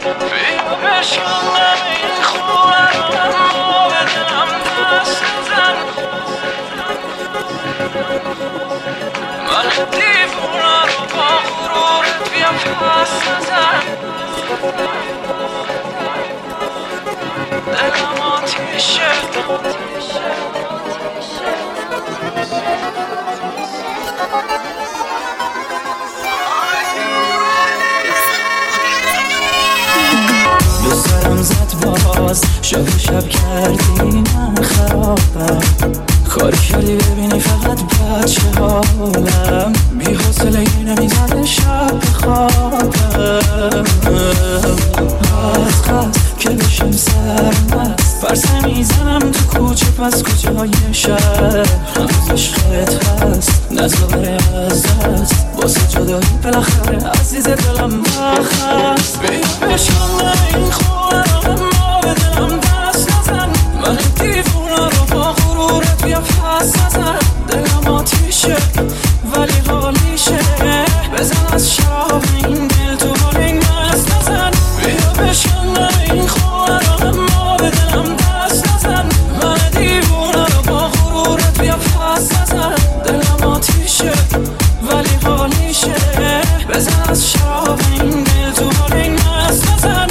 بیا بشکنم این خونه رو اما به دلم دست نزن من دیوونه رو با غرورت بیا پس نزن دلم آتیشه به سرم زد باز شب کردی من خرابم کاری کردی ببینی فقط بچه حالم بی حوصله نمیزنه شب بخوابم از که بشم سرمست پرسه میزنم تو کوچه پس کوچه های شهر هنوز عشقت هست نزداره از دست واسه جدایی بالاخره عزیز دلم بخست بیا بشکنم این خونه رو اما به دلم دست نزن من دیوونه رو با غرورت بیا پس نزن دلم آتیشه ولی حالیشه بزن از شراب این دل تو حال این مست نزن بیا بشکنم این خونه رو اما به دلم دست نزن من دیوونه رو با غرورت بیا پس نزن دلم آتیشه ولی حالیشه بزن از شراب این دل تو حال این مست نزن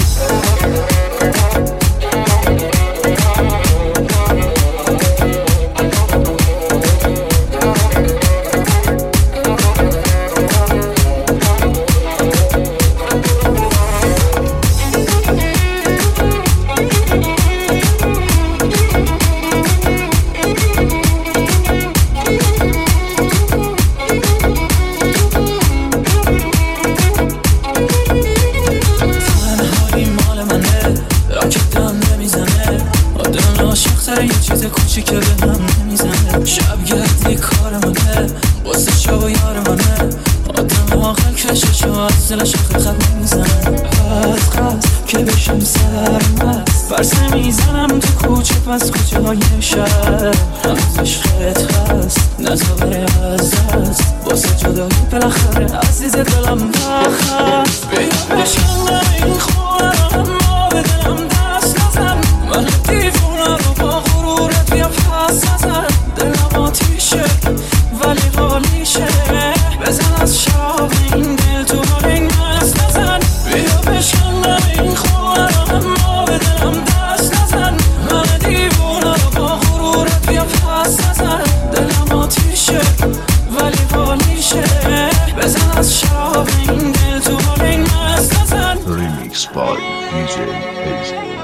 یه چیز کوچیکه به هم نمیزنه شبگردی کار منه واسه شب و یار منه آدم آخر کششو از دلش خط نمیزنه از که بشم سرمست پرسه میزنم تو کوچه پس کوچه های شهر هنوز عشقت هست نزداره از دست واسه جدایی بالاخره عزیز دلم بخست بیا بشکنم این خونه رو اما به دلم دست نزن من دیوونه رو با غرورت بیا پس نزن دلم آتیشه ولی حالیشه بزن از شراب این دل تو حال این مست نزن بیا بشکنم این خونه رو اما به دلم دست نزن من دیوونه رو با غرورت بیا پس نزن دلم آتیشه ولی حالیشه بزن از شراب این دل تو حال این مست نزن Remix by DJ Hazel.